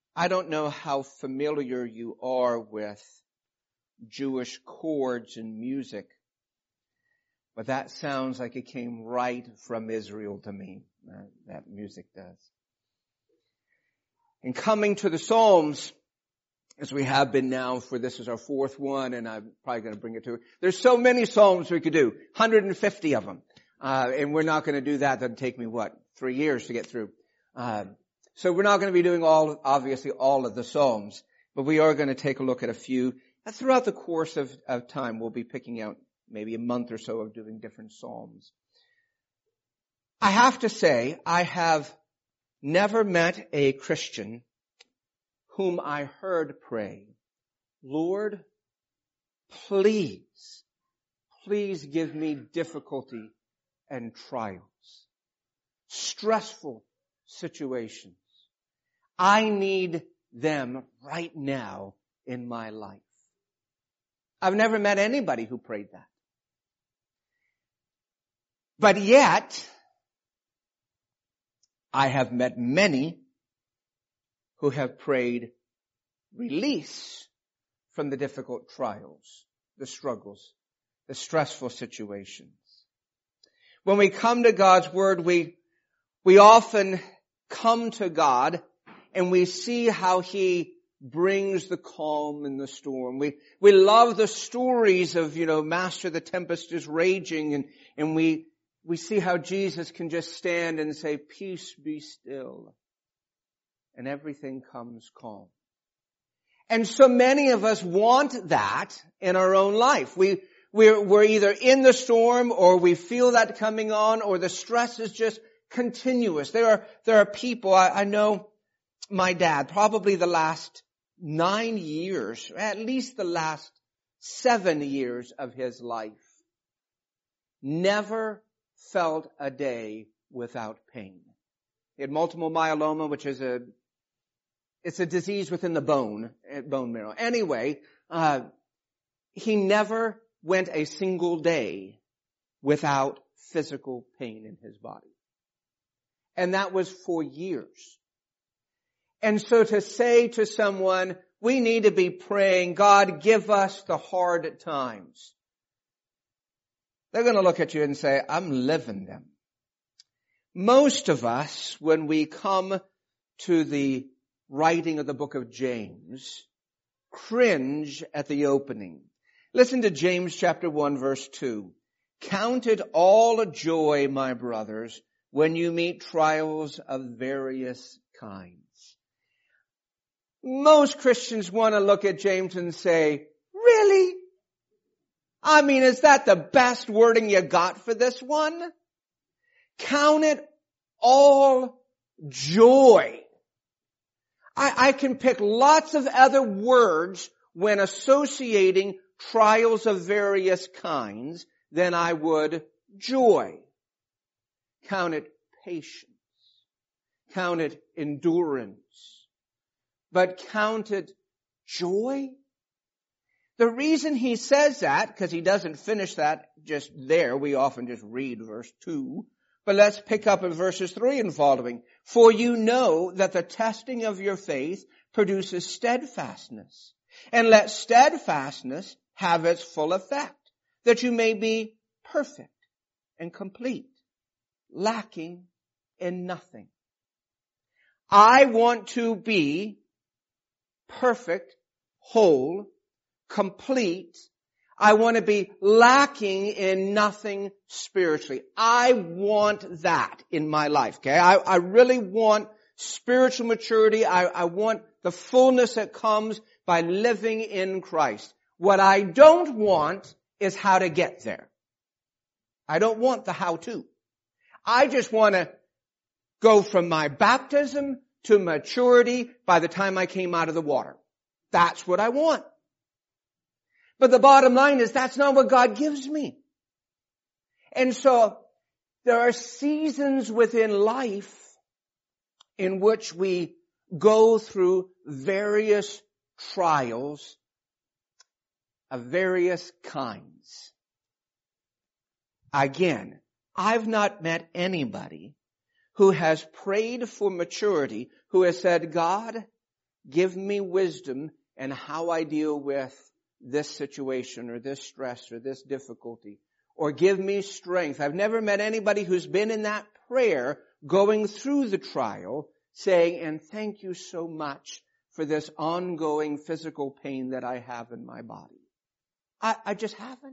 I don't know how familiar you are with Jewish chords and music, but that sounds like it came right from Israel to me. That music does. In coming to the Psalms, as we have been now for this is our fourth one, and I'm probably going to bring it to it. There's so many Psalms we could do, 150 of them. And we're not going to do that. That'd take me, 3 years to get through. So we're not going to be doing obviously all of the Psalms, but we are going to take a look at a few. And throughout the course of time, we'll be picking out maybe a month or so of doing different Psalms. I have to say, I have never met a Christian whom I heard pray, Lord, please give me difficulty and trials, stressful situations. I need them right now in my life. I've never met anybody who prayed that. But yet, I have met many who have prayed release from the difficult trials, the struggles, the stressful situations. When we come to God's Word, we often come to God and we see how He brings the calm in the storm. We love the stories of, Master, the tempest is raging, and we see how Jesus can just stand and say, peace be still. And everything comes calm. And so many of us want that in our own life. We're either in the storm or we feel that coming on, or the stress is just continuous. There are people, I know my dad, probably the last 9 years, at least the last 7 years of his life, never felt a day without pain. He had multiple myeloma, which is it's a disease within the bone marrow. Anyway, he never went a single day without physical pain in his body. And that was for years. And so to say to someone, we need to be praying, God, give us the hard times. They're going to look at you and say, I'm living them. Most of us, when we come to the writing of the book of James, cringe at the opening. Listen to James chapter 1 verse 2. Count it all a joy, my brothers, when you meet trials of various kinds. Most Christians want to look at James and say, really? I mean, is that the best wording you got for this one? Count it all joy. I can pick lots of other words when associating trials of various kinds than I would joy. Count it patience. Count it endurance. But count it joy? The reason he says that, because he doesn't finish that just there, we often just read verse 2, but let's pick up in verses 3 and following. For you know that the testing of your faith produces steadfastness, and let steadfastness have its full effect, that you may be perfect and complete, lacking in nothing. I want to be perfect, whole, complete. I want to be lacking in nothing spiritually. I want that in my life, okay? I really want spiritual maturity. I want the fullness that comes by living in Christ. What I don't want is how to get there. I don't want the how-to. I just want to go from my baptism to maturity by the time I came out of the water. That's what I want. But the bottom line is that's not what God gives me. And so there are seasons within life in which we go through various trials of various kinds. Again, I've not met anybody who has prayed for maturity, who has said, God, Give me wisdom in how I deal with this situation or this stress or this difficulty. Or give me strength. I've never met anybody who's been in that prayer going through the trial saying, and thank you so much for this ongoing physical pain that I have in my body. I just haven't.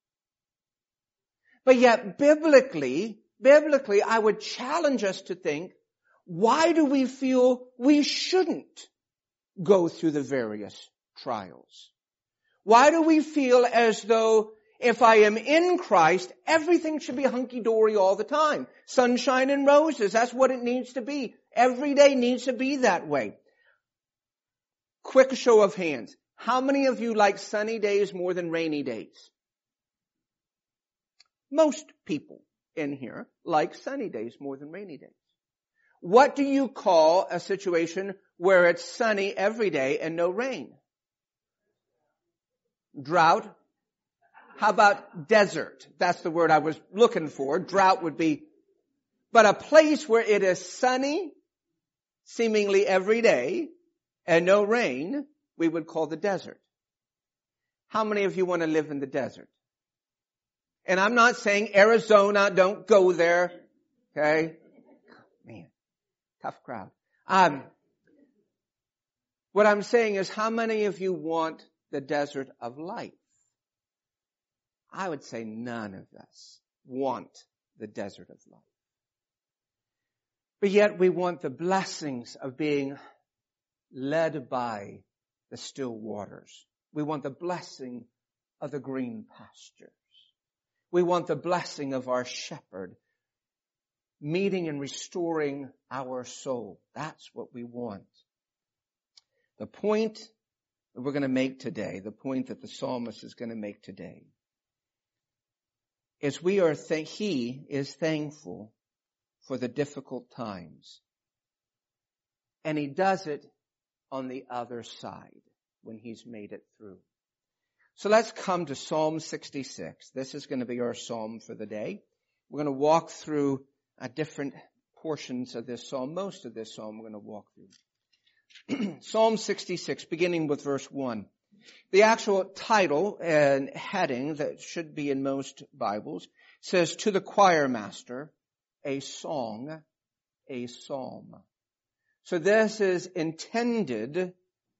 But yet biblically, I would challenge us to think, why do we feel we shouldn't go through the various trials? Why do we feel as though if I am in Christ, everything should be hunky-dory all the time? Sunshine and roses, that's what it needs to be. Every day needs to be that way. Quick show of hands. How many of you like sunny days more than rainy days? Most people in here like sunny days more than rainy days. What do you call a situation where it's sunny every day and no rain? Drought. How about desert? That's the word I was looking for. Drought would be. But a place where it is sunny, seemingly every day, and no rain, we would call the desert. How many of you want to live in the desert? And I'm not saying Arizona, don't go there. Okay? Man, tough crowd. What I'm saying is, how many of you want the desert of life? I would say none of us want the desert of life. But yet we want the blessings of being led by the still waters. We want the blessing of the green pastures. We want the blessing of our shepherd meeting and restoring our soul. That's what we want. The point that we're going to make today, the point that the psalmist is going to make today, is he is thankful for the difficult times. And he does it on the other side when he's made it through. So let's come to Psalm 66. This is going to be our psalm for the day. We're going to walk through different portions of this psalm. Most of this psalm we're going to walk through. Psalm 66, beginning with verse 1. The actual title and heading that should be in most Bibles says, "To the choir master, a song, a psalm." So this is intended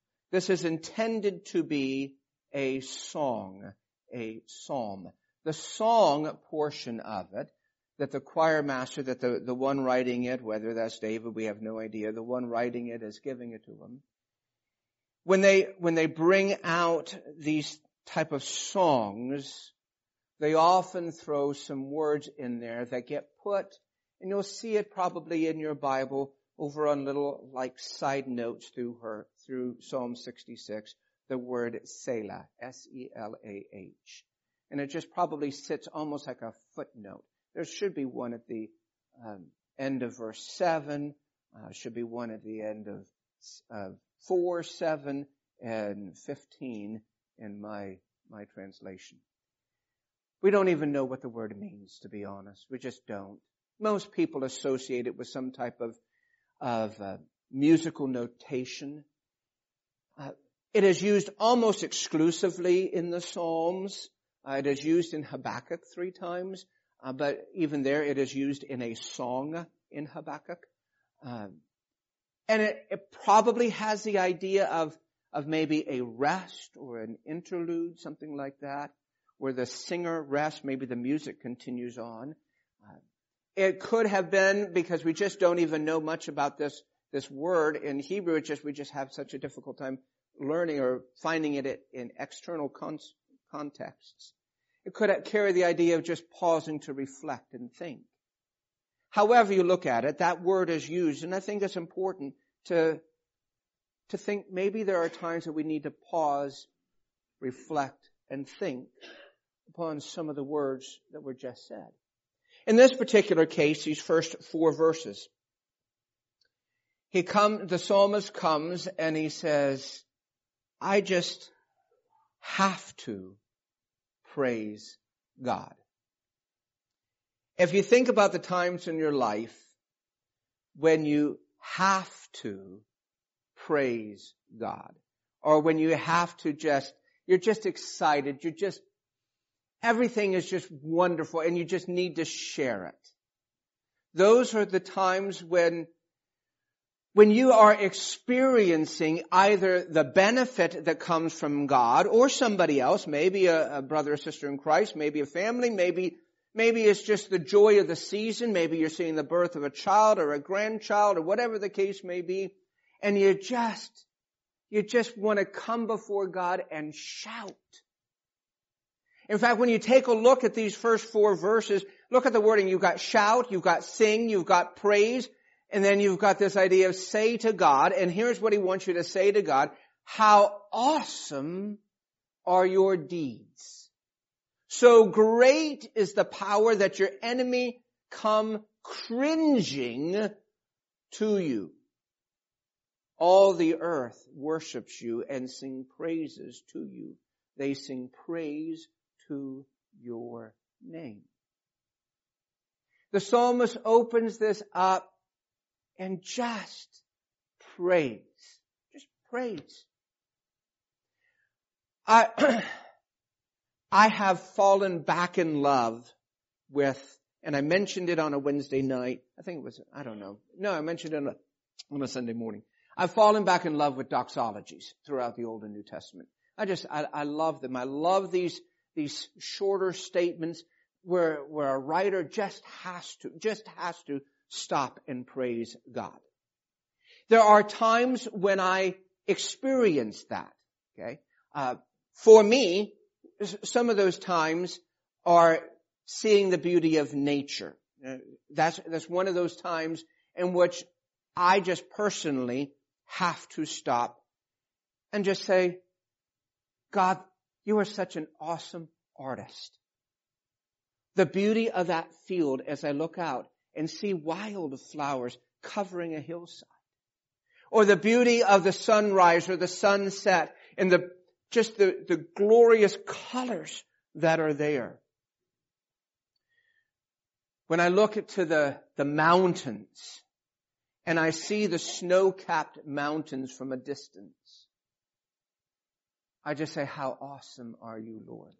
to be a song, a psalm. The song portion of it, that the choir master, that the one writing it, whether that's David, we have no idea, the one writing it is giving it to him. When they bring out these type of songs, they often throw some words in there that get put, and you'll see it probably in your Bible over on little like side notes through Psalm 66, the word Selah, S-E-L-A-H. And it just probably sits almost like a footnote. There should be one at the end of verse 7, should be one at the end of 4, 7, and 15 in my translation. We don't even know what the word means, to be honest. We just don't. Most people associate it with some type of musical notation. It is used almost exclusively in the Psalms. It is used in Habakkuk 3 times, but even there it is used in a song in Habakkuk. And it probably has the idea of maybe a rest or an interlude, something like that, where the singer rests, maybe the music continues on. It could have been, because we just don't even know much about this word in Hebrew, we just have such a difficult time learning or finding it in external contexts. It could carry the idea of just pausing to reflect and think. However you look at it, that word is used, and I think it's important to think maybe there are times that we need to pause, reflect, and think upon some of the words that were just said. In this particular case, these first 4 verses, the psalmist comes and he says, I just have to praise God. If you think about the times in your life when you have to praise God. Or when you have to you're just excited, everything is just wonderful and you just need to share it. Those are the times when you are experiencing either the benefit that comes from God or somebody else, maybe a brother or sister in Christ, maybe a family, maybe it's just the joy of the season, maybe you're seeing the birth of a child or a grandchild or whatever the case may be, and you just want to come before God and shout. In fact, when you take a look at these first 4 verses, look at the wording. You've got shout, you've got sing, you've got praise, and then you've got this idea of say to God. And here's what he wants you to say to God. How awesome are your deeds. So great is the power that your enemy come cringing to you. All the earth worships you and sing praises to you. They sing praise to your name. The psalmist opens this up and just praise. Just praise. I have fallen back in love with, and I mentioned it on a Wednesday night. I think it was, I don't know. No, I mentioned it on a Sunday morning. I've fallen back in love with doxologies throughout the Old and New Testament. I love them. I love these shorter statements where a writer just has to stop and praise God. There are times when I experience that. Okay, for me, some of those times are seeing the beauty of nature. That's one of those times in which I just personally have to stop and just say, God, you are such an awesome artist. The beauty of that field as I look out and see wild flowers covering a hillside. Or the beauty of the sunrise or the sunset and the glorious colors that are there. When I look to the mountains and I see the snow-capped mountains from a distance, I just say, how awesome are you, Lord?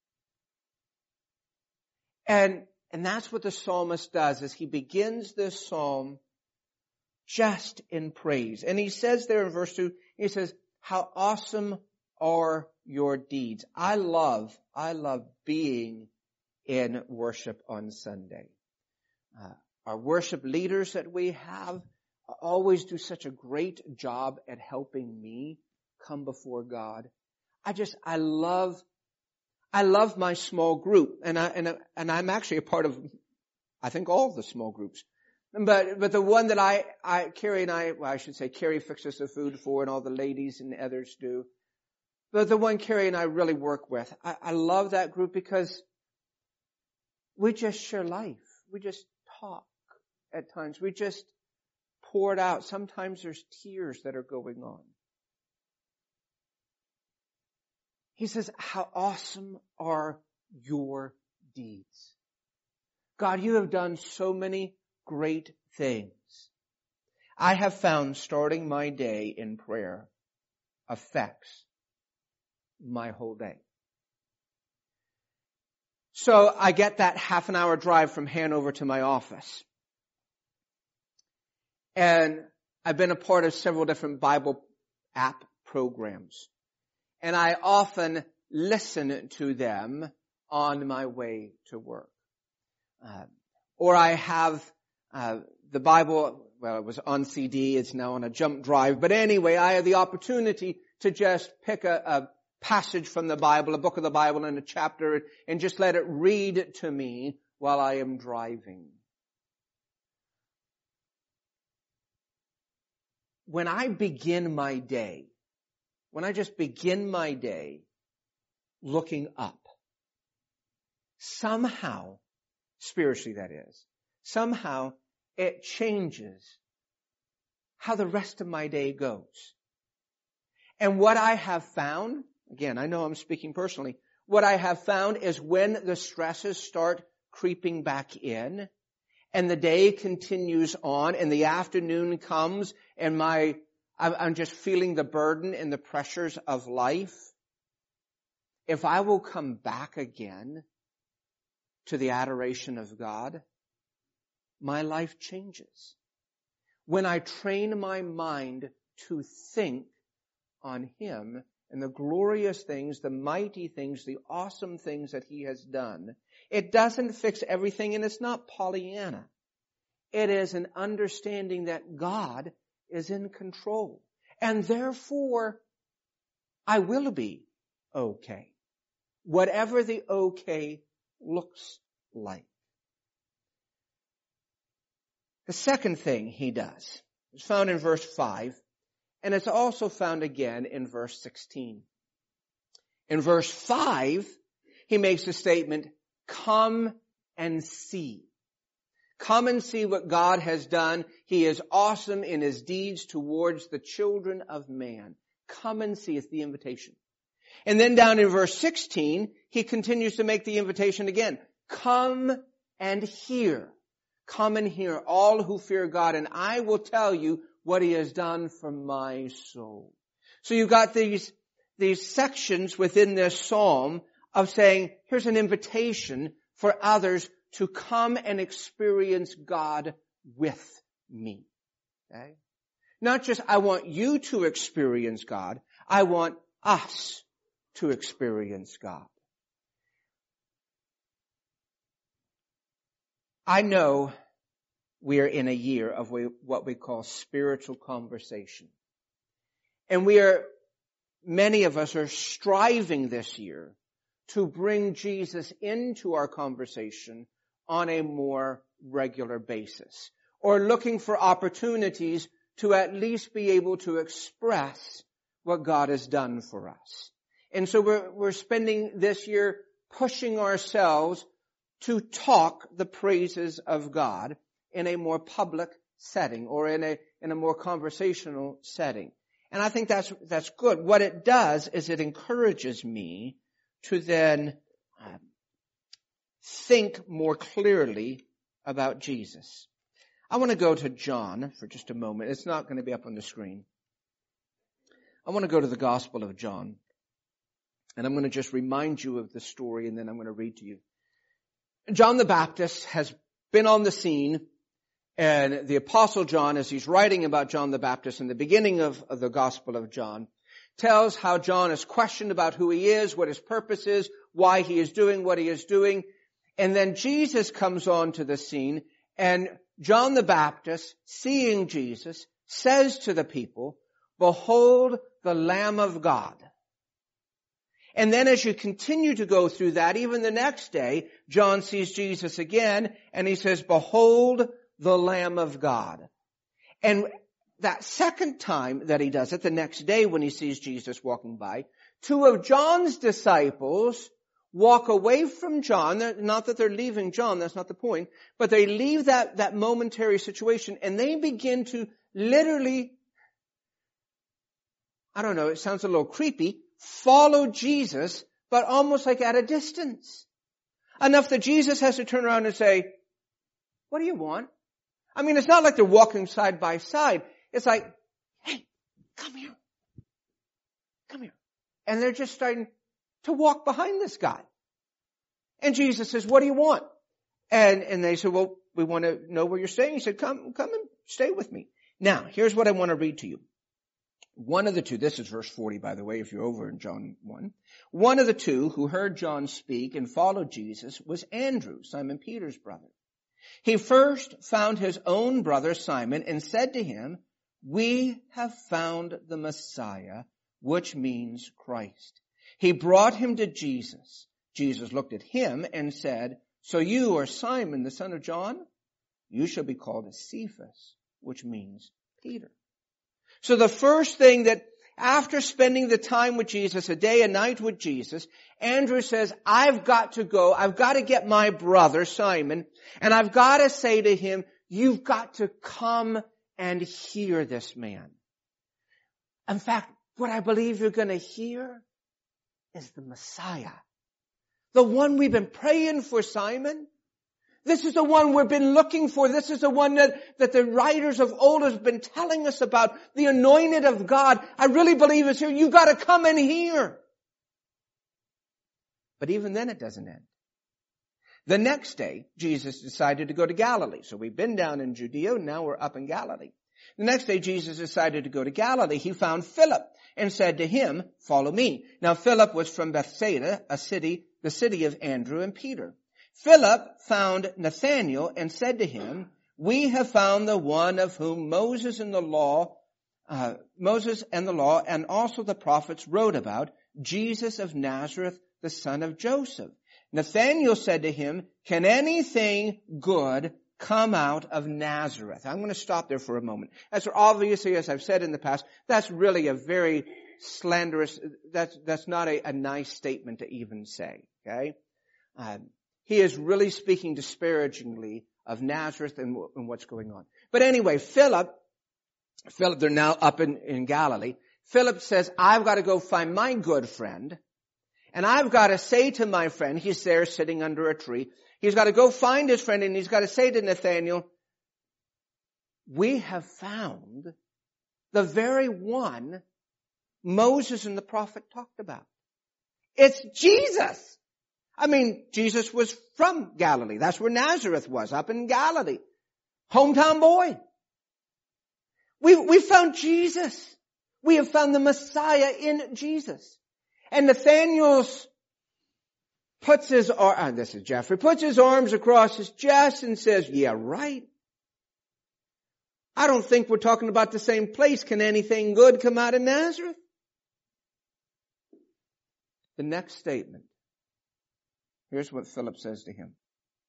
And that's what the psalmist does, is he begins this psalm just in praise. And he says there in verse 2, he says, how awesome are your deeds. I love being in worship on Sunday. Our worship leaders that we have always do such a great job at helping me come before God. I love my small group, and I'm actually a part of, I think, all the small groups. But the one that Carrie fixes the food for, and all the ladies and others do. But the one Carrie and I really work with, I love that group because we just share life. We just talk at times. We just pour it out. Sometimes there's tears that are going on. He says, how awesome are your deeds. God, you have done so many great things. I have found starting my day in prayer affects my whole day. So I get that half an hour drive from Hanover to my office. And I've been a part of several different Bible app programs. And I often listen to them on my way to work. Or I have the Bible, well, it was on CD, it's now on a jump drive. But anyway, I have the opportunity to just pick a passage from the Bible, a book of the Bible and a chapter, and just let it read to me while I am driving. When I begin my day, when I just begin my day looking up, somehow, spiritually that is, somehow it changes how the rest of my day goes. And what I have found, again, I know I'm speaking personally, what I have found is when the stresses start creeping back in and the day continues on and the afternoon comes and I'm just feeling the burden and the pressures of life, if I will come back again to the adoration of God, my life changes. When I train my mind to think on Him and the glorious things, the mighty things, the awesome things that He has done, it doesn't fix everything, and it's not Pollyanna. It is an understanding that God is in control. And therefore, I will be okay. Whatever the okay looks like. The second thing He does is found in verse 5, and it's also found again in verse 16. In verse 5, He makes a statement, come and see. Come and see what God has done. He is awesome in His deeds towards the children of man. Come and see. It's the invitation. And then down in verse 16, He continues to make the invitation again. Come and hear. Come and hear, all who fear God, and I will tell you what He has done for my soul. So you've got these sections within this psalm of saying, here's an invitation for others to come and experience God with me. Okay? Not just, I want you to experience God. I want us to experience God. I know we are in a year of what we call spiritual conversation. And many of us are striving this year to bring Jesus into our conversation on a more regular basis, or looking for opportunities to at least be able to express what God has done for us. And so we're spending this year pushing ourselves to talk the praises of God in a more public setting, or in a more conversational setting. And I think that's good. What it does is it encourages me to then think more clearly about Jesus. I want to go to John for just a moment. It's not going to be up on the screen. I want to go to the Gospel of John. And I'm going to just remind you of the story, and then I'm going to read to you. John the Baptist has been on the scene, and the Apostle John, as he's writing about John the Baptist in the beginning of the Gospel of John, tells how John is questioned about who he is, what his purpose is, why he is doing what he is doing. And then Jesus comes onto the scene, and John the Baptist, seeing Jesus, says to the people, "Behold the Lamb of God." And then as you continue to go through that, even the next day, John sees Jesus again, and he says, "Behold the Lamb of God." And that second time that he does it, the next day when he sees Jesus walking by, two of John's disciples walk away from John. Not that they're leaving John, that's not the point, but they leave that momentary situation, and they begin to literally, I don't know, it sounds a little creepy, follow Jesus, but almost like at a distance. Enough that Jesus has to turn around and say, "What do you want?" I mean, it's not like they're walking side by side. It's like, "Hey, come here. Come here." And they're just starting to walk behind this guy. And Jesus says, "What do you want?" And they said, "Well, we want to know where you're staying." He said, come and stay with me. Now, here's what I want to read to you. One of the two, this is verse 40, by the way, if you're over in John 1. One of the two who heard John speak and followed Jesus was Andrew, Simon Peter's brother. He first found his own brother Simon and said to him, "We have found the Messiah," which means Christ. He brought him to Jesus. Jesus looked at him and said, "So you are Simon, the son of John? You shall be called Cephas," which means Peter. So the first thing that, after spending the time with Jesus, a day and night with Jesus, Andrew says, "I've got to go. I've got to get my brother, Simon, and I've got to say to him, you've got to come and hear this man." In fact, what I believe you're going to hear is the Messiah. The one we've been praying for, Simon. This is the one we've been looking for. This is the one that the writers of old have been telling us about. The anointed of God. I really believe it's here. You've got to come and hear. But even then it doesn't end. The next day, Jesus decided to go to Galilee. So we've been down in Judea, now we're up in Galilee. The next day, Jesus decided to go to Galilee. He found Philip and said to him, "Follow me." Now Philip was from Bethsaida, the city of Andrew and Peter. Philip found Nathanael and said to him, "We have found the one of whom Moses and the law and also the prophets wrote about, Jesus of Nazareth, the son of Joseph." Nathanael said to him, "Can anything good come out of Nazareth?" I'm going to stop there for a moment. As obviously, as I've said in the past, that's really a very slanderous, that's not a nice statement to even say, okay? He is really speaking disparagingly of Nazareth and what's going on. But anyway, Philip, they're now up in Galilee. Philip says, "I've got to go find my good friend. And I've got to say to my friend," he's there sitting under a tree. He's got to go find his friend and he's got to say to Nathanael, "We have found the very one Moses and the prophet talked about. It's Jesus." I mean, Jesus was from Galilee. That's where Nazareth was, up in Galilee. Hometown boy. We found Jesus. We have found the Messiah in Jesus. And Nathanael puts his arms across his chest and says, "Yeah, right. I don't think we're talking about the same place. Can anything good come out of Nazareth?" The next statement. Here's what Philip says to him.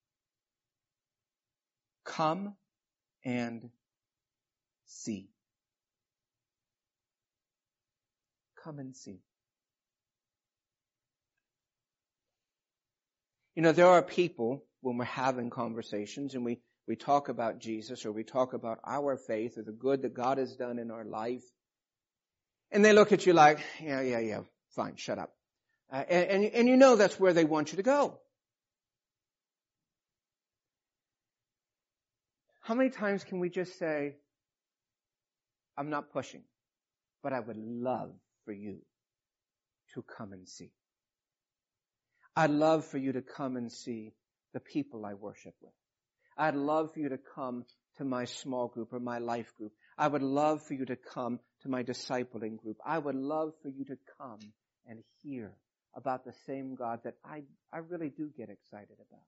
"Come and see." Come and see. You know, there are people, when we're having conversations and we talk about Jesus or we talk about our faith or the good that God has done in our life, and they look at you like, yeah, fine, shut up. And you know that's where they want you to go. How many times can we just say, "I'm not pushing, but I would love for you to come and see. I'd love for you to come and see the people I worship with. I'd love for you to come to my small group or my life group. I would love for you to come to my discipling group. I would love for you to come and hear about the same God that I really do get excited about.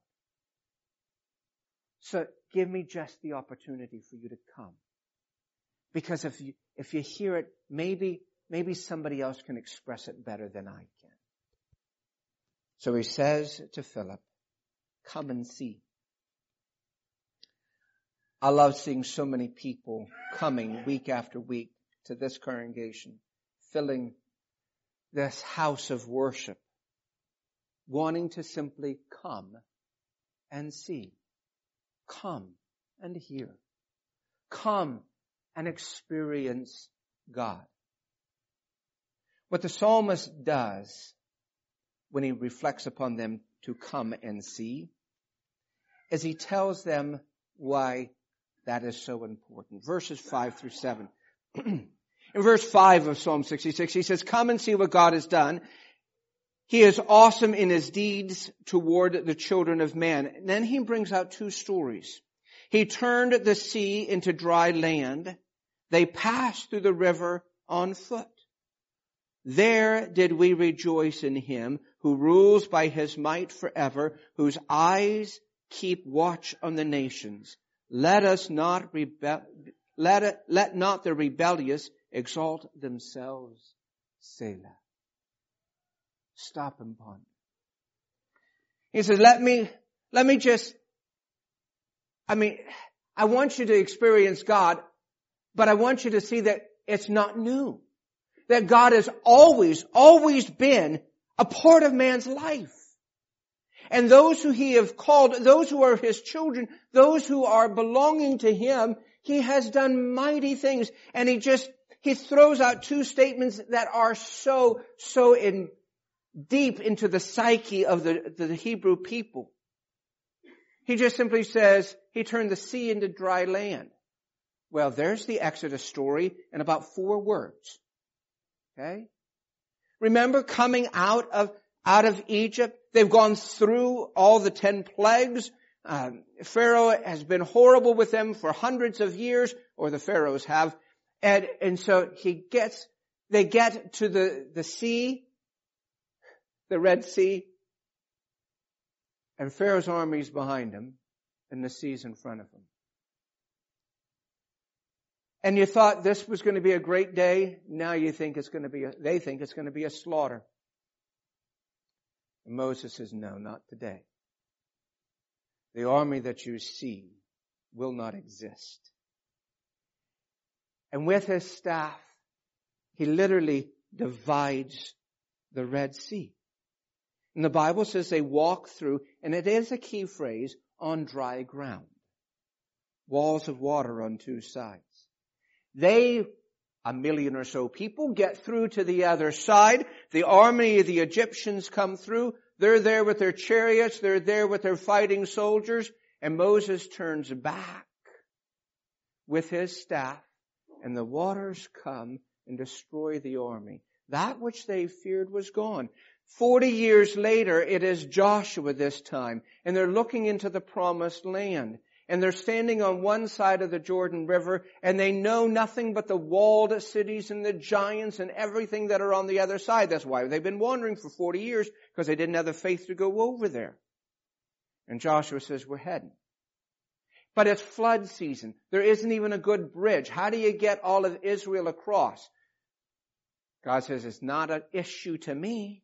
So give me just the opportunity for you to come. Because if you hear it, maybe somebody else can express it better than I can." So he says to Philip, "Come and see." I love seeing so many people coming week after week to this congregation, filling this house of worship, wanting to simply come and see. Come and hear. Come and experience God. What the psalmist does when he reflects upon them to come and see is he tells them why that is so important. Verses 5 through 7. In verse 5 of Psalm 66, he says, "Come and see what God has done. He is awesome in his deeds toward the children of man." And then he brings out two stories. He turned the sea into dry land. They passed through the river on foot. There did we rejoice in him who rules by his might forever, whose eyes keep watch on the nations. Let not the rebellious exalt themselves. Selah. Stop and ponder. He says, I want you to experience God, but I want you to see that it's not new. That God has always been a part of man's life. And those who he have called, those who are his children, those who are belonging to him, he has done mighty things. And he throws out two statements that are so deep into the psyche of the Hebrew people. He just simply says, he turned the sea into dry land. Well, there's the Exodus story in about 4 words. Okay? Remember coming out of Egypt? They've gone through all the 10 plagues. Pharaoh has been horrible with them for hundreds of years, or the pharaohs have. And so they get to the sea, the Red Sea, and Pharaoh's army is behind him, and the sea's in front of him. And you thought this was going to be a great day. Now they think it's going to be a slaughter. And Moses says, no, not today. The army that you see will not exist. And with his staff, he literally divides the Red Sea. And the Bible says they walk through, and it is a key phrase, on dry ground. Walls of water on 2 sides. They, 1 million or so people, get through to the other side. The army of the Egyptians come through. They're there with their chariots. They're there with their fighting soldiers. And Moses turns back with his staff, and the waters come and destroy the army. That which they feared was gone. 40 years later, it is Joshua this time, and they're looking into the promised land. And they're standing on one side of the Jordan River, and they know nothing but the walled cities and the giants and everything that are on the other side. That's why they've been wandering for 40 years, because they didn't have the faith to go over there. And Joshua says, we're heading. But it's flood season. There isn't even a good bridge. How do you get all of Israel across? God says, it's not an issue to me.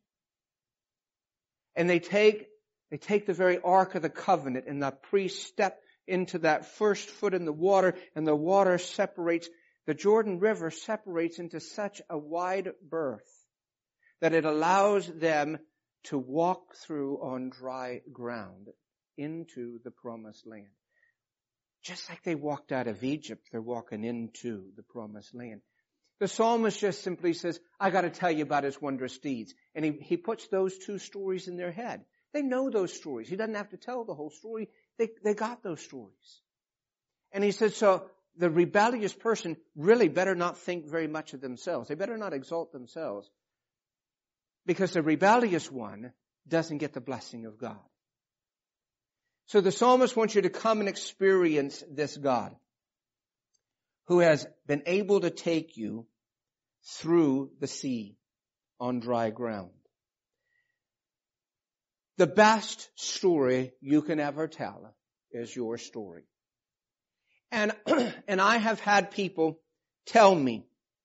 And they take the very Ark of the Covenant, and the priests step into that first foot in the water, and the water separates. The Jordan River separates into such a wide berth that it allows them to walk through on dry ground into the promised land. Just like they walked out of Egypt, they're walking into the promised land. The psalmist just simply says, I got to tell you about his wondrous deeds. And he puts those 2 stories in their head. They know those stories. He doesn't have to tell the whole story. They got those stories. And he says, so the rebellious person really better not think very much of themselves. They better not exalt themselves. Because the rebellious one doesn't get the blessing of God. So the psalmist wants you to come and experience this God who has been able to take you through the sea on dry ground. The best story you can ever tell is your story. And I have had people tell me,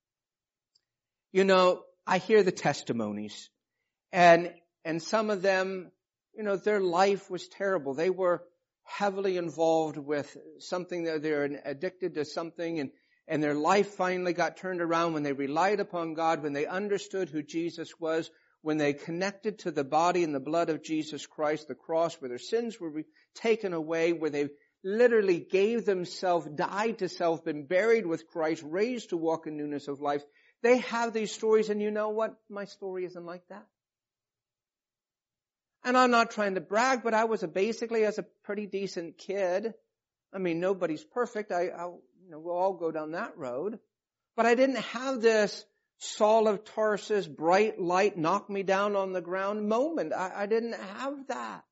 I hear the testimonies, and some of them, their life was terrible. They were heavily involved with something, that they're addicted to something, and their life finally got turned around when they relied upon God, when they understood who Jesus was, when they connected to the body and the blood of Jesus Christ, the cross, where their sins were taken away, where they literally gave themselves, died to self, been buried with Christ, raised to walk in newness of life. They have these stories, and you know what? My story isn't like that. And I'm not trying to brag, but I was basically as a pretty decent kid. I mean, nobody's perfect. We'll all go down that road. But I didn't have this Saul of Tarsus, bright light, knock me down on the ground moment. I didn't have that.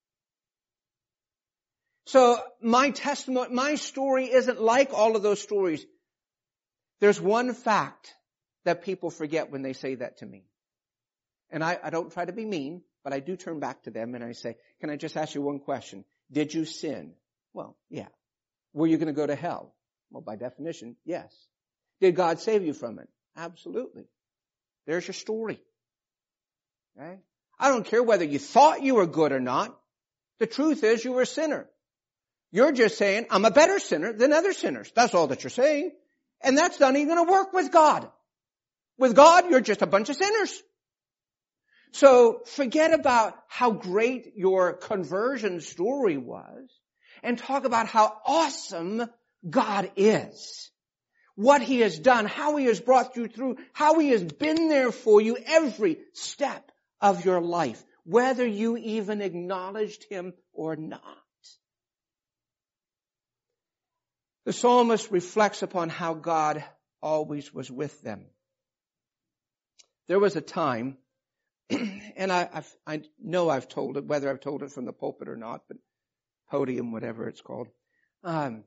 So my testimony, my story isn't like all of those stories. There's one fact that people forget when they say that to me. And I don't try to be mean, but I do turn back to them and I say, can I just ask you one question? Did you sin? Well, yeah. Were you going to go to hell? Well, by definition, yes. Did God save you from it? Absolutely. There's your story. Okay? I don't care whether you thought you were good or not. The truth is you were a sinner. You're just saying, I'm a better sinner than other sinners. That's all that you're saying. And that's not even going to work with God. With God, you're just a bunch of sinners. So forget about how great your conversion story was and talk about how awesome God is. What He has done, how He has brought you through, how He has been there for you every step of your life, whether you even acknowledged Him or not. The psalmist reflects upon how God always was with them. There was a time, and I know I've told it, whether I've told it from the pulpit or not, but podium, whatever it's called. There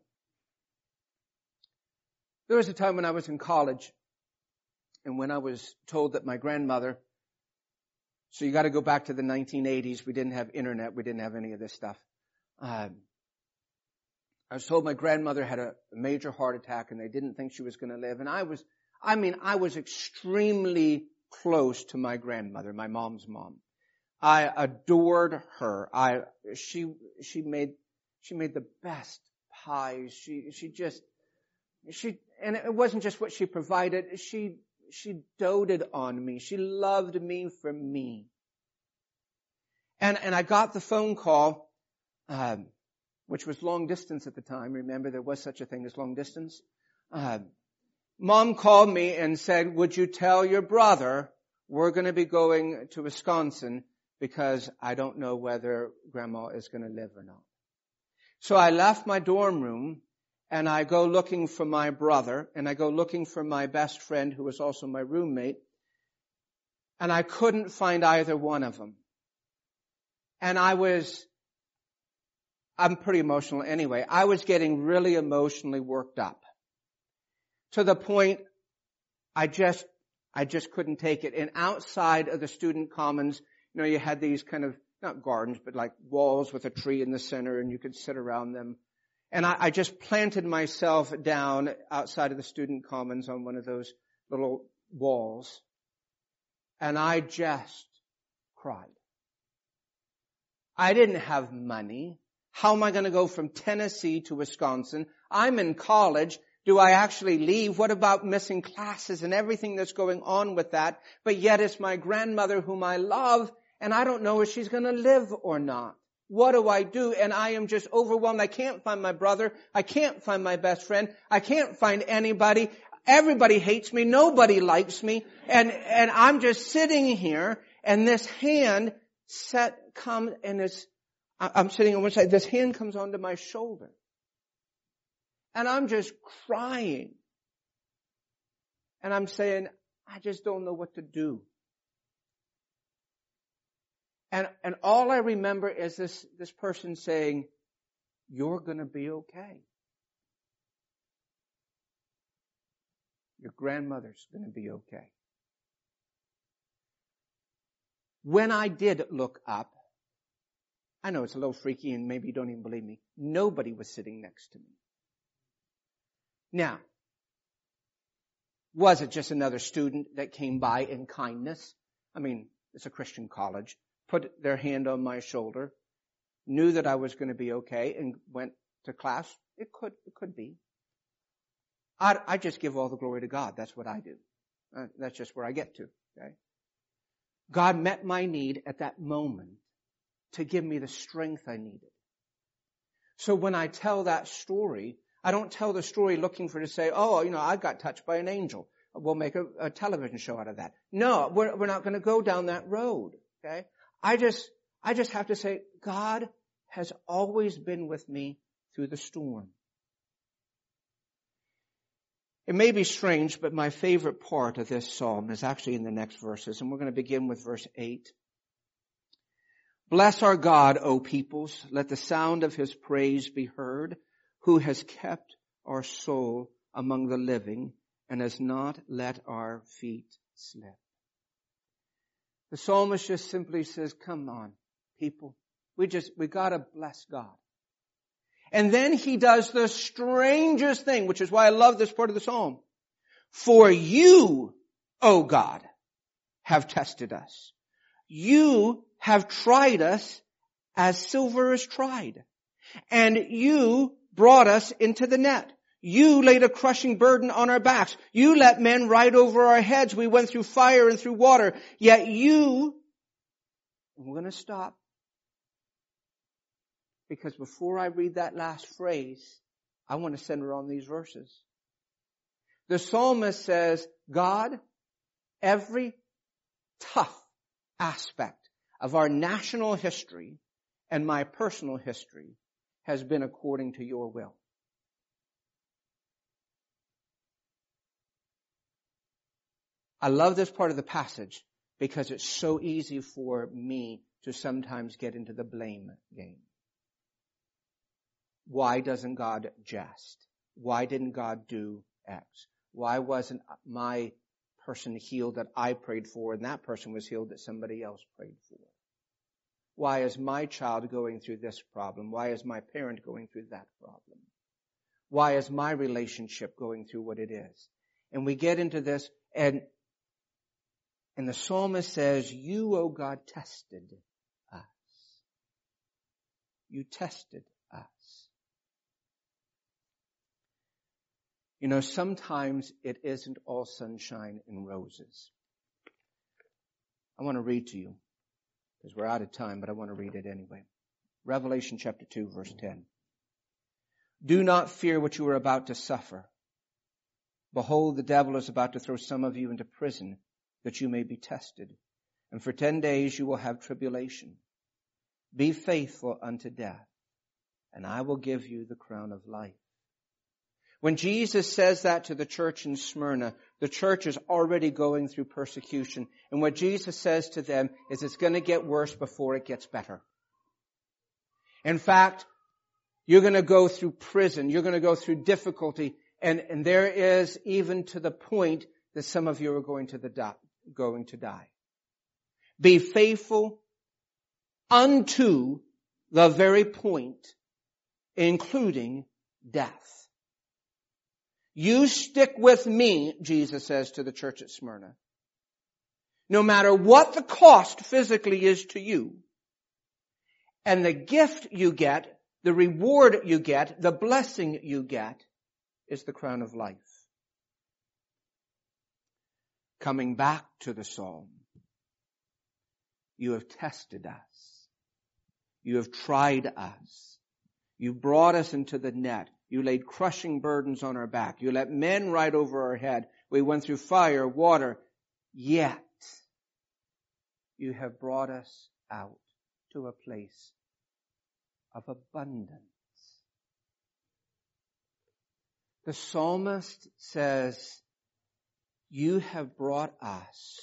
was a time when I was in college, and when I was told that my grandmother, so you got to go back to the 1980s, we didn't have internet, we didn't have any of this stuff. I was told my grandmother had a major heart attack and they didn't think she was going to live. And I was extremely close to my grandmother, my mom's mom. I adored her. She made the best pies. And it wasn't just what she provided. She doted on me. She loved me for me. And I got the phone call, which was long distance at the time. Remember, there was such a thing as long distance. Mom called me and said, would you tell your brother we're going to be going to Wisconsin because I don't know whether Grandma is going to live or not. So I left my dorm room and I go looking for my brother and I go looking for my best friend who was also my roommate. And I couldn't find either one of them. And I'm pretty emotional anyway. I was getting really emotionally worked up to the point I just couldn't take it. And outside of the student commons, you had these kind of, not gardens, but like walls with a tree in the center and you could sit around them. And I just planted myself down outside of the student commons on one of those little walls. And I just cried. I didn't have money. How am I going to go from Tennessee to Wisconsin? I'm in college. Do I actually leave? What about missing classes and everything that's going on with that? But yet it's my grandmother whom I love, and I don't know if she's going to live or not. What do I do? And I am just overwhelmed. I can't find my brother. I can't find my best friend. I can't find anybody. Everybody hates me. Nobody likes me. And I'm just sitting here, and this hand comes, and I'm sitting on one side. This hand comes onto my shoulder. And I'm just crying. And I'm saying, I just don't know what to do. And all I remember is this person saying, you're going to be okay. Your grandmother's going to be okay. When I did look up, I know it's a little freaky and maybe you don't even believe me, nobody was sitting next to me. Now, was it just another student that came by in kindness? I mean, it's a Christian college. Put their hand on my shoulder, knew that I was going to be okay, and went to class. It could be. I just give all the glory to God. That's what I do. That's just where I get to. Okay? God met my need at that moment to give me the strength I needed. So when I tell that story, I don't tell the story looking for to say, I got touched by an angel. We'll make a television show out of that. No, we're not going to go down that road. Okay? I just have to say, God has always been with me through the storm. It may be strange, but my favorite part of this psalm is actually in the next verses, and we're going to begin with verse 8. Bless our God, O peoples. Let the sound of his praise be heard, who has kept our soul among the living and has not let our feet slip. The psalmist just simply says, come on, people. We gotta bless God. And then he does the strangest thing, which is why I love this part of the psalm. For you, O God, have tested us. You have tried us as silver is tried. And you brought us into the net. You laid a crushing burden on our backs. You let men ride over our heads. We went through fire and through water. Yet you, and we're going to stop. Because before I read that last phrase, I want to center on these verses. The psalmist says, God, every tough aspect of our national history and my personal history has been according to your will. I love this part of the passage because it's so easy for me to sometimes get into the blame game. Why doesn't God just? Why didn't God do X? Why wasn't my person healed that I prayed for and that person was healed that somebody else prayed for? Why is my child going through this problem? Why is my parent going through that problem? Why is my relationship going through what it is? And we get into this, and the psalmist says, you, O God, tested us. You tested us. You know, sometimes it isn't all sunshine and roses. I want to read to you, because we're out of time, but I want to read it anyway. Revelation chapter 2, verse 10. Do not fear what you are about to suffer. Behold, the devil is about to throw some of you into prison, that you may be tested. And for 10 days you will have tribulation. Be faithful unto death, and I will give you the crown of life. When Jesus says that to the church in Smyrna, the church is already going through persecution. And what Jesus says to them is it's going to get worse before it gets better. In fact, you're going to go through prison. You're going to go through difficulty. And there is even to the point that some of you are going to die. Be faithful unto the very point, including death. You stick with me, Jesus says to the church at Smyrna. No matter what the cost physically is to you, and the gift you get, the reward you get, the blessing you get, is the crown of life. Coming back to the psalm, you have tested us. You have tried us. You brought us into the net. You laid crushing burdens on our back. You let men ride over our head. We went through fire, water. Yet, you have brought us out to a place of abundance. The psalmist says, you have brought us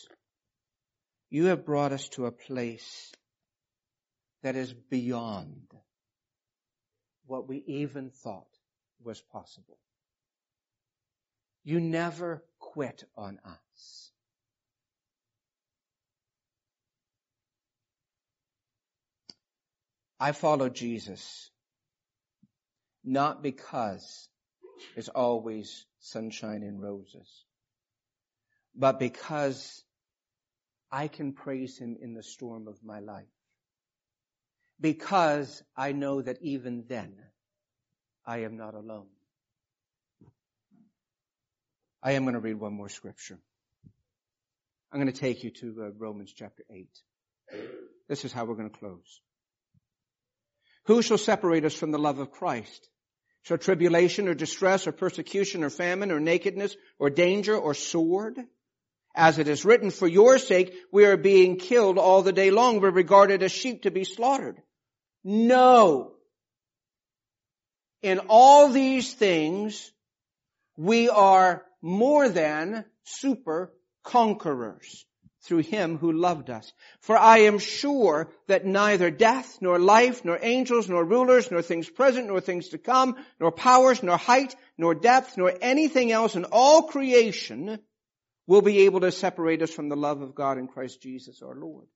to a place that is beyond what we even thought was possible. You never quit on us. I follow Jesus not because it's always sunshine and roses, but because I can praise Him in the storm of my life. Because I know that even then, I am not alone. I am going to read one more scripture. I'm going to take you to Romans chapter 8. This is how we're going to close. Who shall separate us from the love of Christ? Shall tribulation or distress or persecution or famine or nakedness or danger or sword? As it is written, for your sake we are being killed all the day long. We're regarded as sheep to be slaughtered. No. In all these things, we are more than super conquerors through Him who loved us. For I am sure that neither death, nor life, nor angels, nor rulers, nor things present, nor things to come, nor powers, nor height, nor depth, nor anything else in all creation will be able to separate us from the love of God in Christ Jesus our Lord.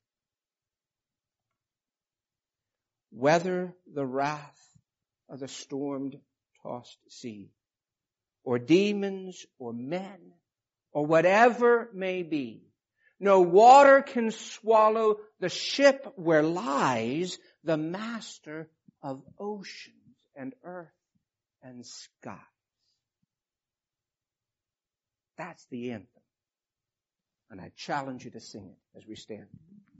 Whether the wrath of the storm-tossed sea, or demons, or men, or whatever may be, no water can swallow the ship where lies the master of oceans and earth and sky. That's the anthem. And I challenge you to sing it as we stand.